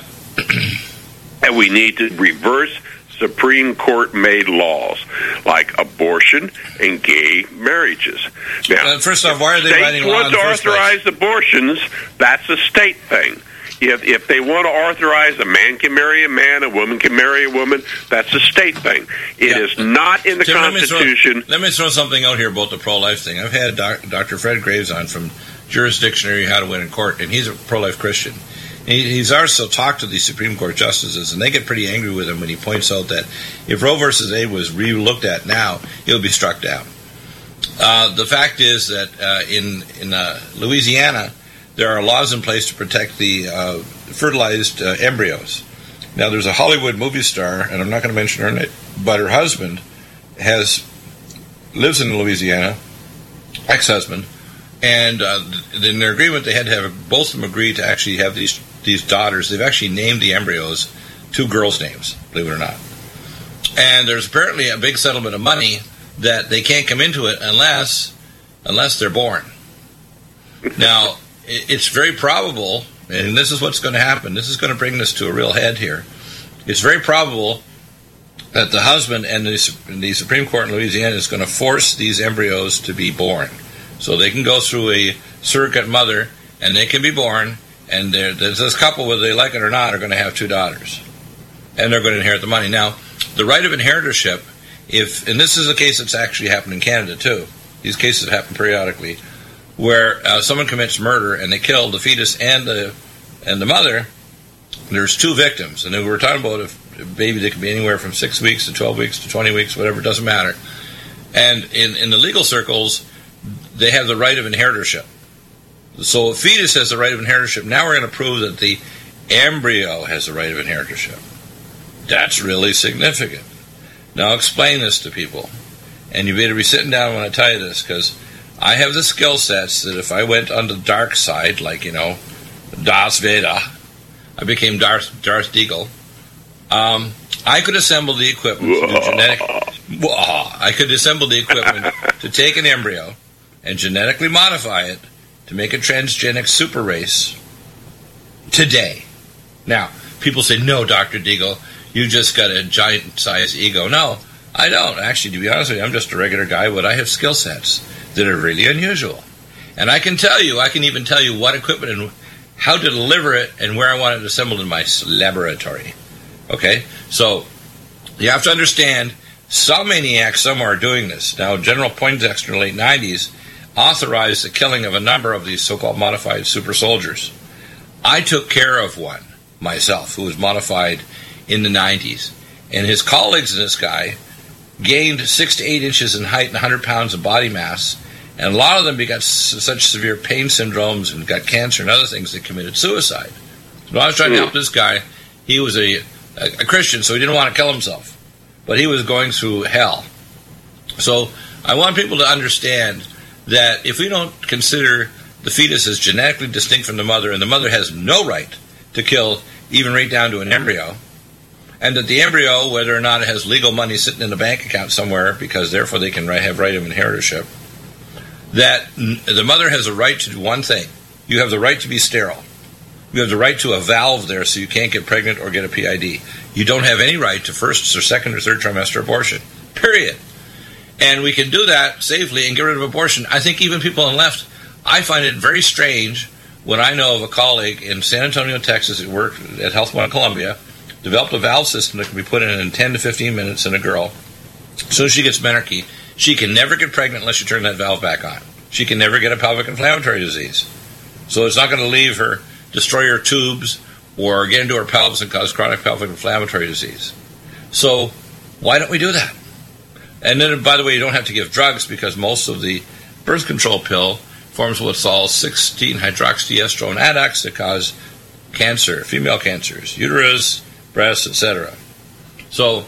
And we need to reverse Supreme Court-made laws like abortion and gay marriages. Now,
uh, first off, why are they writing
laws? States want to authorize
place?
abortions. That's a state thing. If if they want to authorize a man can marry a man, a woman can marry a woman, that's a state thing. It yeah. is not in the Tim, Constitution.
Let me, throw, let me throw something out here about the pro-life thing. I've had doc, Doctor Fred Graves on from Jurisdictionary How to Win in Court, and he's a pro-life Christian. He's also talked to the Supreme Court justices, and they get pretty angry with him when he points out that if Roe versus Wade was re-looked at now, it would be struck down. Uh, the fact is that uh, in in uh, Louisiana, there are laws in place to protect the uh, fertilized uh, embryos. Now, there's a Hollywood movie star, and I'm not going to mention her name, but her husband has lives in Louisiana, ex-husband, and uh, in their agreement, they had to have both of them agree to actually have these these daughters. They've actually named the embryos two girls' names, believe it or not. And there's apparently a big settlement of money that they can't come into it unless unless they're born. Now, it's very probable, and this is what's going to happen. This is going to bring this to a real head here. It's very probable that the husband and the, the Supreme Court in Louisiana is going to force these embryos to be born. So they can go through a surrogate mother, and they can be born, and there's this couple, whether they like it or not, are going to have two daughters. And they're going to inherit the money. Now, the right of inheritorship, if, and this is a case that's actually happened in Canada, too. These cases happen periodically, where uh, someone commits murder, and they kill the fetus and the and the mother. There's two victims, and we're talking about a baby that can be anywhere from six weeks to twelve weeks to twenty weeks, whatever, it doesn't matter. And in, in the legal circles, they have the right of inheritorship. So a fetus has the right of inheritorship. Now we're going to prove that the embryo has the right of inheritorship. That's really significant. Now explain this to people. And you better be sitting down when I tell you this, because I have the skill sets that if I went on the dark side, like, you know, Darth Vader, I became Darth, Darth Deagle, um, I could assemble the equipment to do genetic... I could assemble the equipment to take an embryo and genetically modify it to make a transgenic super race today. Now, people say, no, Doctor Deagle, you just got a giant-sized ego. No, I don't. Actually, to be honest with you, I'm just a regular guy, but I have skill sets that are really unusual. And I can tell you, I can even tell you what equipment and how to deliver it and where I want it assembled in my laboratory. Okay? So, you have to understand, some maniacs somewhere are doing this. Now, General Poindexter in the late nineties authorized the killing of a number of these so-called modified super soldiers. I took care of one myself who was modified in the nineties. And his colleagues in this guy gained six to eight inches in height and one hundred pounds of body mass. And a lot of them got such severe pain syndromes and got cancer and other things, they committed suicide. So when I was trying to help this guy, he was a, a, a Christian, so he didn't want to kill himself. But he was going through hell. So I want people to understand that if we don't consider the fetus as genetically distinct from the mother, and the mother has no right to kill even right down to an embryo, and that the embryo, whether or not it has legal money sitting in a bank account somewhere, because therefore they can have right of inheritorship, that the mother has a right to do one thing. You have the right to be sterile. You have the right to a valve there so you can't get pregnant or get a P I D. You don't have any right to first or second or third trimester abortion, period. And we can do that safely and get rid of abortion. I think even people on the left, I find it very strange when I know of a colleague in San Antonio, Texas, who worked at Health One Columbia, developed a valve system that can be put in in ten to fifteen minutes in a girl. As soon as she gets menarche, she can never get pregnant unless you turn that valve back on. She can never get a pelvic inflammatory disease. So it's not going to leave her, destroy her tubes, or get into her pelvis and cause chronic pelvic inflammatory disease. So why don't we do that? And then, by the way, you don't have to give drugs because most of the birth control pill forms what's called sixteen hydroxyestrogen adducts that cause cancer, female cancers, uterus, breasts, et cetera. So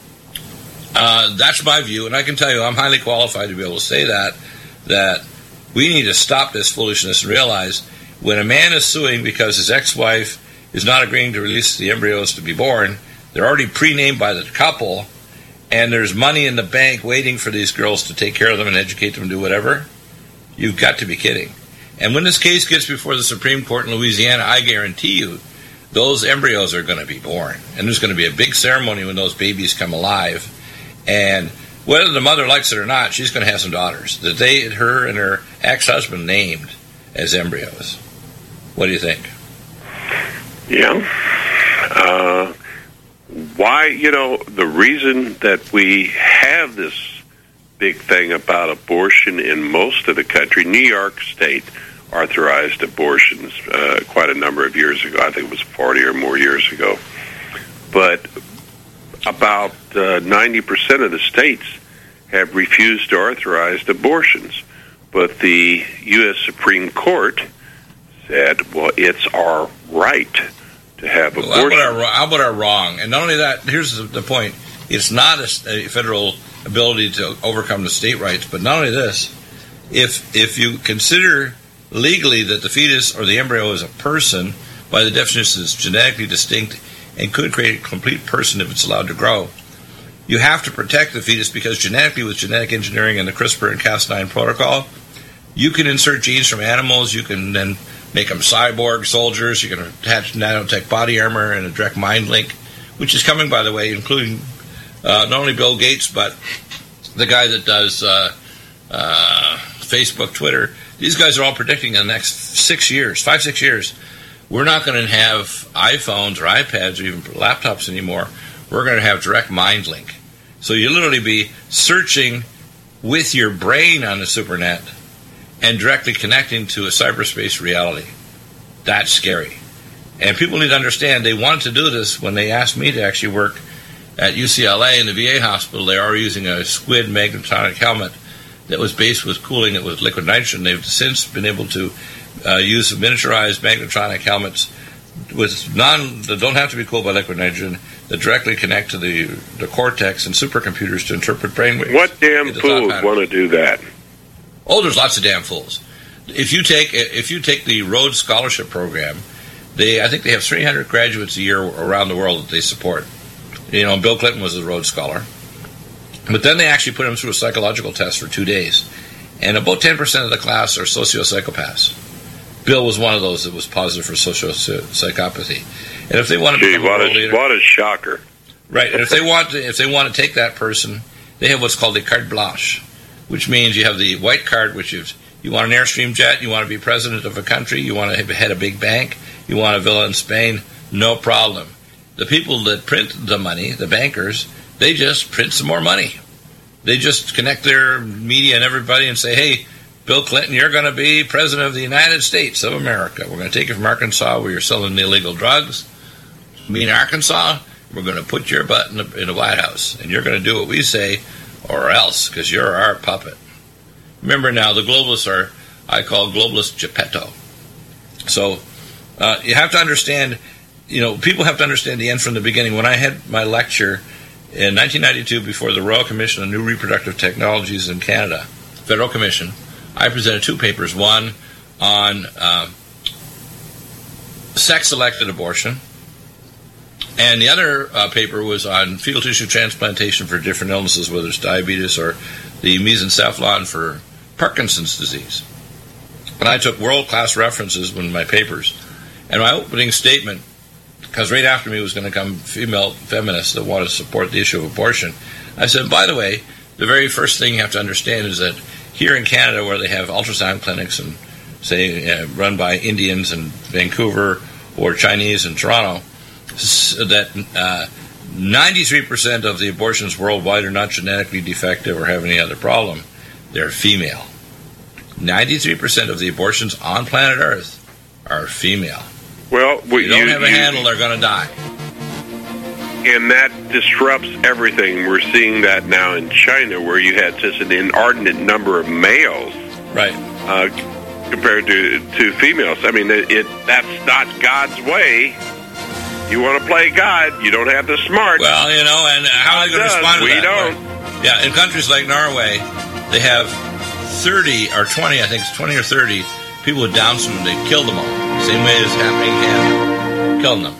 uh, that's my view, and I can tell you I'm highly qualified to be able to say that, that we need to stop this foolishness and realize when a man is suing because his ex-wife is not agreeing to release the embryos to be born, they're already pre-named by the couple, and there's money in the bank waiting for these girls to take care of them and educate them and do whatever, you've got to be kidding. And when this case gets before the Supreme Court in Louisiana, I guarantee you those embryos are going to be born. And there's going to be a big ceremony when those babies come alive. And whether the mother likes it or not, she's going to have some daughters that they, her and her ex-husband named as embryos. What do you think?
Yeah. Uh, why, you know, the reason that we have this big thing about abortion in most of the country, New York State authorized abortions uh, quite a number of years ago. I think it was forty or more years ago. But about uh, ninety percent of the states have refused to authorize abortions. But the U S Supreme Court said, well, it's our right to have abortion.
Well, how, about our, how about our wrong? And not only that, here's the, the point. It's not a, a federal ability to overcome the state rights, but not only this, if if you consider legally that the fetus or the embryo is a person, by the definition it's genetically distinct and could create a complete person if it's allowed to grow, you have to protect the fetus because genetically with genetic engineering and the CRISPR and Cas nine protocol, you can insert genes from animals, you can then make them cyborg soldiers, you can attach nanotech body armor and a direct mind link, which is coming, by the way, including uh, not only Bill Gates, but the guy that does uh, uh, Facebook, Twitter. These guys are all predicting in the next six years, five, six years, we're not going to have iPhones or iPads or even laptops anymore. We're going to have direct mind link. So you literally be searching with your brain on the supernet and directly connecting to a cyberspace reality. That's scary. And people need to understand they wanted to do this when they asked me to actually work at U C L A in the V A hospital. They are using a squid magnetonic helmet that was based with cooling it with liquid nitrogen. They've since been able to uh, use miniaturized magnetonic helmets with non that don't have to be cooled by liquid nitrogen that directly connect to the, the cortex and supercomputers to interpret brainwaves.
What damn fools want to do that?
Oh, there's lots of damn fools. If you take if you take the Rhodes Scholarship Program, they I think they have three hundred graduates a year around the world that they support. You know, Bill Clinton was a Rhodes Scholar. But then they actually put him through a psychological test for two days. And about ten percent of the class are socio-psychopaths. Bill was one of those that was positive for socio-psychopathy. And if they want to
Gee,
become
what
a world
a,
leader...
what a shocker.
Right, and if they want to, if they want to take that person, they have what's called a carte blanche, which means you have the white card, which is you want an Airstream jet, you want to be president of a country, you want to head a big bank, you want a villa in Spain, no problem. The people that print the money, the bankers, they just print some more money. They just connect their media and everybody and say, hey, Bill Clinton, you're going to be president of the United States of America. We're going to take you from Arkansas where you're selling illegal drugs. Me in Arkansas, we're going to put your butt in the, in the White House, and you're going to do what we say or else, because you're our puppet. Remember now, the globalists are, I call globalist Geppetto. So uh, you have to understand, you know, people have to understand the end from the beginning. When I had my lecture in nineteen ninety-two before the Royal Commission on New Reproductive Technologies in Canada, Federal Commission, I presented two papers, one on uh, sex-selected abortion, And the other uh, paper was on fetal tissue transplantation for different illnesses, whether it's diabetes or the mesencephalon for Parkinson's disease. And I took world-class references in my papers. And my opening statement, because right after me was going to come female feminists that want to support the issue of abortion, I said, by the way, the very first thing you have to understand is that here in Canada, where they have ultrasound clinics and, say, uh, run by Indians in Vancouver or Chinese in Toronto, that uh, ninety-three percent of the abortions worldwide are not genetically defective or have any other problem. They're female. ninety-three percent of the abortions on planet Earth are female.
Well,
if you don't have a handle, they're going to die.
And that disrupts everything. We're seeing that now in China, where you had such an inordinate number of males,
right,
uh, compared to to females. I mean, it, it that's not God's way. You want to play God, you don't have the smarts.
Well, you know, and how are they going to respond to
we
that?
don't.
Right. Yeah, in countries like Norway, they have thirty or twenty, I think it's twenty or thirty people with Down syndrome. They killed them all. Same way as happening in Canada. Killing them.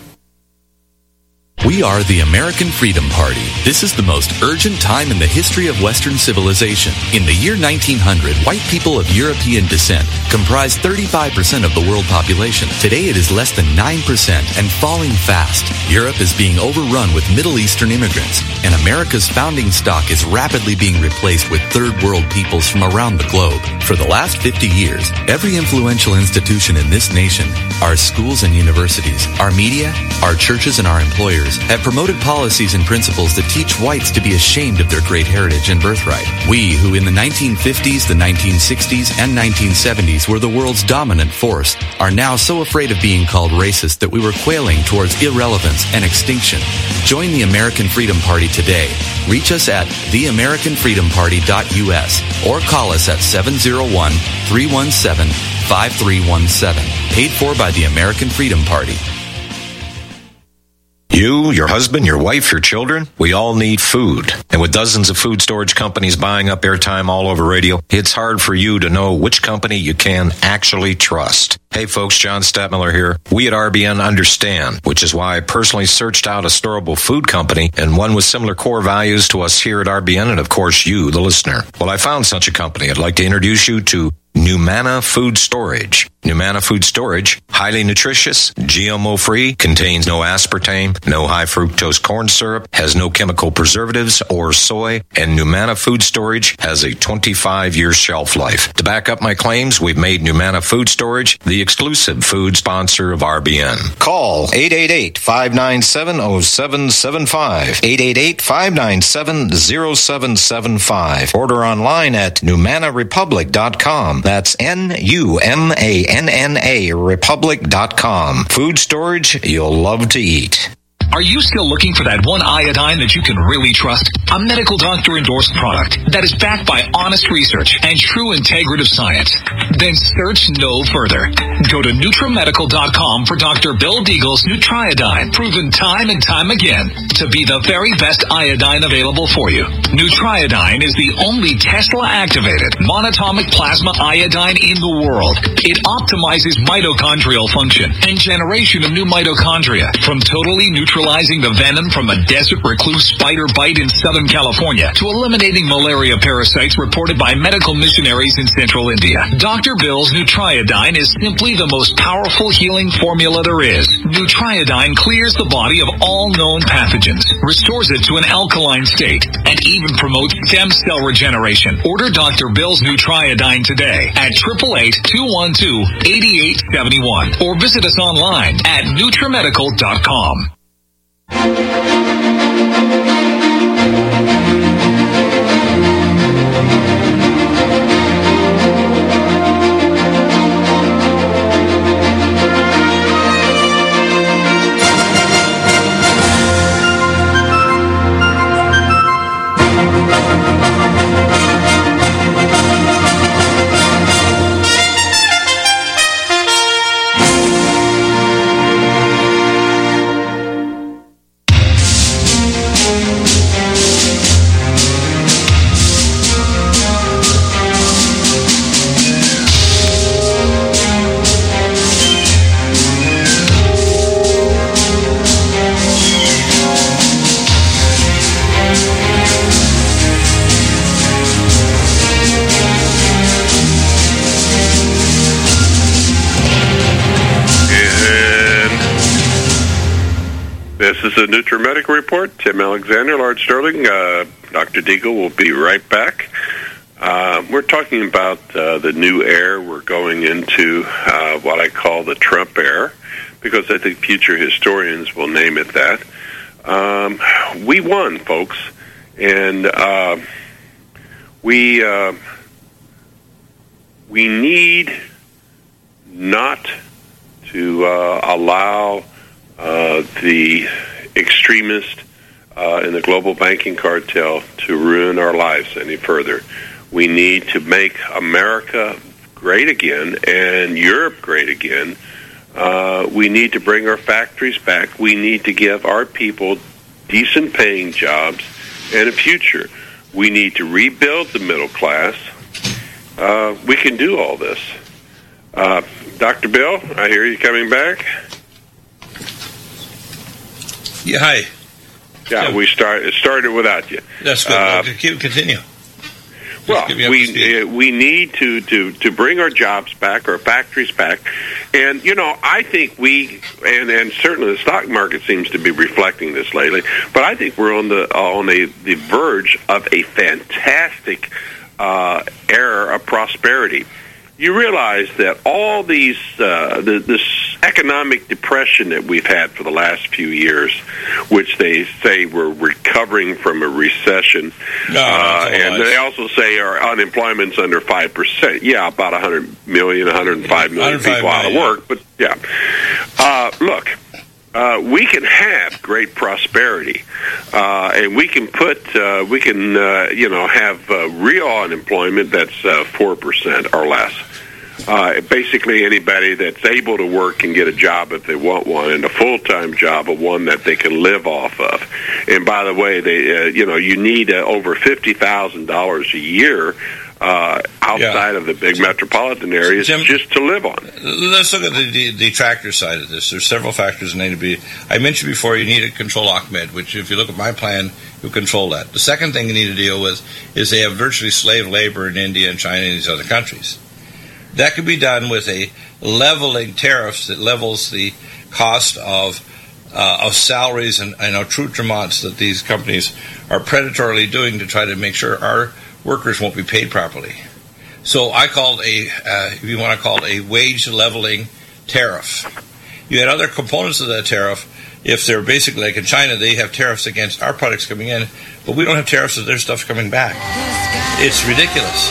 We are the American Freedom Party. This is the most urgent time in the history of Western civilization. In the year nineteen hundred, white people of European descent comprised thirty-five percent of the world population. Today it is less than nine percent and falling fast. Europe is being overrun with Middle Eastern immigrants, and America's founding stock is rapidly being replaced with third world peoples from around the globe. For the last fifty years, every influential institution in this nation, our schools and universities, our media, our churches, and our employers have promoted policies and principles that teach whites to be ashamed of their great heritage and birthright. We, who in the nineteen fifties, the nineteen sixties, and nineteen seventies were the world's dominant force, are now so afraid of being called racist that we were quailing towards irrelevance and extinction. Join the American Freedom Party today. Reach us at the american freedom party dot u s or call us at seven zero one, three one seven, five three one seven. Paid for by the American Freedom Party.
You, your husband, your wife, your children, we all need food. And with dozens of food storage companies buying up airtime all over radio, it's hard for you to know which company you can actually trust. Hey folks, John Stadtmiller here. We at R B N understand, which is why I personally searched out a storable food company and one with similar core values to us here at R B N and of course you, the listener. Well, I found such a company. I'd like to introduce you to Numana Food Storage. Numana Food Storage, highly nutritious, G M O-free, contains no aspartame, no high fructose corn syrup, has no chemical preservatives or soy, and Numana Food Storage has a twenty-five year shelf life. To back up my claims, we've made Numana Food Storage the exclusive food sponsor of R B N. Call eight eight eight, five nine seven, zero seven seven five, eight eight eight, five nine seven, zero seven seven five. Order online at numana republic dot com. That's N U M A N N A republic dot com. Food storage you'll love to eat.
Are you still looking for that one iodine that you can really trust? A medical doctor endorsed product that is backed by honest research and true integrative science? Then search no further. Go to nutramedical dot com for Doctor Bill Deagle's Nutriodine, proven time and time again to be the very best iodine available for you. Nutriodine is the only Tesla-activated monatomic plasma iodine in the world. It optimizes mitochondrial function and generation of new mitochondria from totally neutralizing the venom from a desert recluse spider bite in Southern California to eliminating malaria parasites reported by medical missionaries in central India. Doctor Bill's Nutriodine is simply the most powerful healing formula there is. Nutriodine clears the body of all known pathogens, restores it to an alkaline state, and even promotes stem cell regeneration. Order Doctor Bill's Nutriodine today at eight eight eight, two one two, eight eight seven one or visit us online at nutramedical dot com.
is the NutriMedical Report. Tim Alexander, Lord Sterling. Uh, Doctor Deagle will be right back. Uh, we're talking about uh, the new era we're going into, uh, what I call the Trump era, because I think future historians will name it that. Um, we won, folks, and uh, we uh, we need not to uh, allow uh, the extremist uh, in the global banking cartel to ruin our lives any further. We need to make America great again and Europe great again. Uh, we need to bring our factories back. We need to give our people decent paying jobs and a future. We need to rebuild the middle class. Uh, we can do all this. Uh, Doctor Bill, I hear you coming back.
Yeah, hi.
Yeah,
yeah.
we start. It started without you.
That's good. Uh, Keep continue.
Well, we uh, we need to, to, to bring our jobs back, our factories back, and you know I think we and, and certainly the stock market seems to be reflecting this lately. But I think we're on the on a, the verge of a fantastic uh, era of prosperity. You realize that all these uh, the, this economic depression that we've had for the last few years, which they say we're recovering from a recession,
no,
uh, and they also say our unemployment's under five percent. Yeah, about one hundred million, one hundred five million people out of work. But yeah, uh, look. Uh, we can have great prosperity, uh, and we can put, uh, we can, uh, you know, have uh, real unemployment that's uh, four percent or less. Uh, basically, anybody that's able to work can get a job if they want one, and a full-time job, of one that they can live off of. And by the way, they, uh, you know, you need uh, over fifty thousand dollars a year. Uh, outside yeah. of the big metropolitan areas, Jim, just to live on.
Let's look at the, the, the tractor side of this. There's several factors that need to be. I mentioned before, you need to control Ahmed, which, if you look at my plan, you control that. The second thing you need to deal with is they have virtually slave labor in India and China and these other countries. That could be done with a leveling tariffs that levels the cost of uh, of salaries and, and accoutrements that these companies are predatorily doing to try to make sure our workers won't be paid properly. So I called a, uh, if you want to call it a wage leveling tariff. You had other components of that tariff. If they're basically like in China, they have tariffs against our products coming in, but we don't have tariffs of their stuff coming back. It's ridiculous.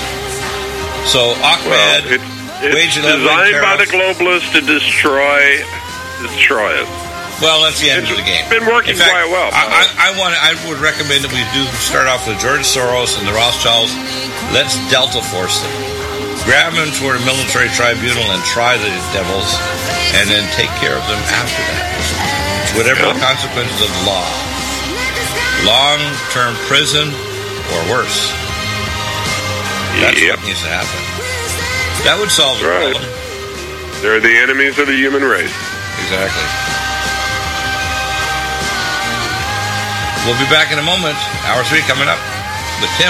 So Ahmed,
well, it's, it's
wage leveling
designed
tariff,
by the globalists to destroy, destroy us.
Well, that's the end
it's
of the game.
It's been working
fact,
quite well.
I, I, I, want, I would recommend that we do start off with George Soros and the Rothschilds. Let's Delta Force them. Grab them toward a military tribunal and try the devils, and then take care of them after that. Whatever yeah. the consequences of the law. Long-term prison or worse. That's yep. what needs to happen. That would solve the
right.
problem.
They're the enemies of the human race.
Exactly. We'll be back in a moment. Hour three coming up with Tim.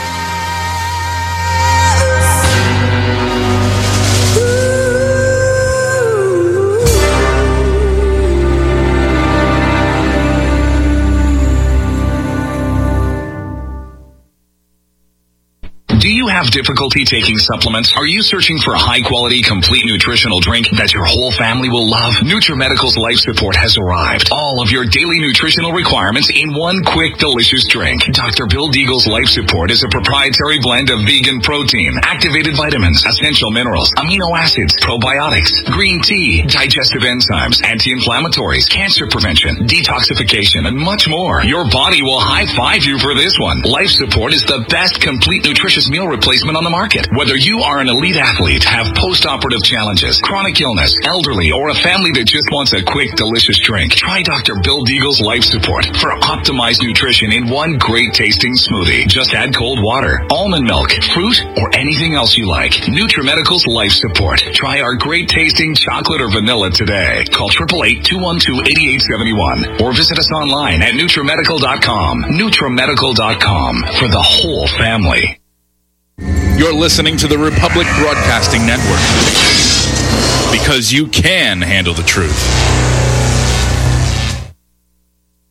Do you have difficulty taking supplements? Are you searching for a high-quality, complete nutritional drink that your whole family will love? NutriMedical's Life Support has arrived. All of your daily nutritional requirements in one quick, delicious drink. Doctor Bill Deagle's Life Support is a proprietary blend of vegan protein, activated vitamins, essential minerals, amino acids, probiotics, green tea, digestive enzymes, anti-inflammatories, cancer prevention, detoxification, and much more. Your body will high-five you for this one. Life Support is the best complete nutritious meal replacement on the market. Whether you are an elite athlete, have post-operative challenges, chronic illness, elderly, or a family that just wants a quick, delicious drink, try Doctor Bill Deagle's Life Support for optimized nutrition in one great-tasting smoothie. Just add cold water, almond milk, fruit, or anything else you like. NutriMedical's Life Support. Try our great-tasting chocolate or vanilla today. Call eight eight eight, two one two, eight eight seven one or visit us online at NutriMedical dot com. NutriMedical dot com for the whole family.
You're listening to the Republic Broadcasting Network, because you can handle the truth.